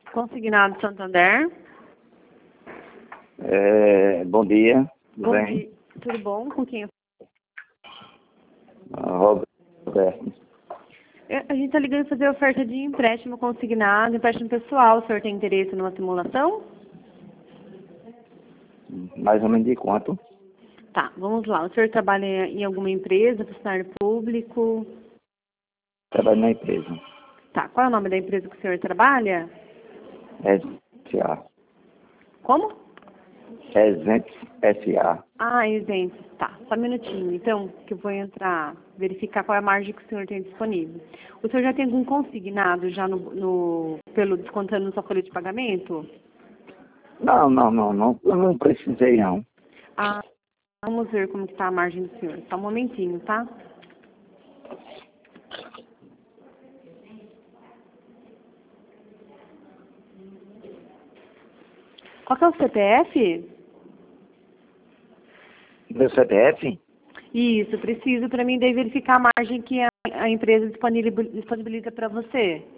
Consignado Santander. Bom dia, tudo Bom bem? dia. Tudo bom? Com quem? Roberto. A gente está ligando para fazer oferta de empréstimo consignado, empréstimo pessoal. O senhor tem interesse numa simulação? Mais ou menos de quanto? Tá, vamos lá. O senhor trabalha em alguma empresa, funcionário público? Trabalho na empresa. Tá, qual é o nome da empresa que o senhor trabalha? SA. Como? Exemplos SA. Ah, Exentes. Tá, só um minutinho. Então, que eu vou entrar, verificar qual é a margem que o senhor tem disponível. O senhor já tem algum consignado já pelo descontando na sua folha de pagamento? Não, eu não precisei não. Ah, vamos ver como está a margem do senhor. Só um momentinho, tá? Qual que é o CPF? Meu CPF? Isso, preciso para mim daí verificar a margem que a empresa disponibiliza para você.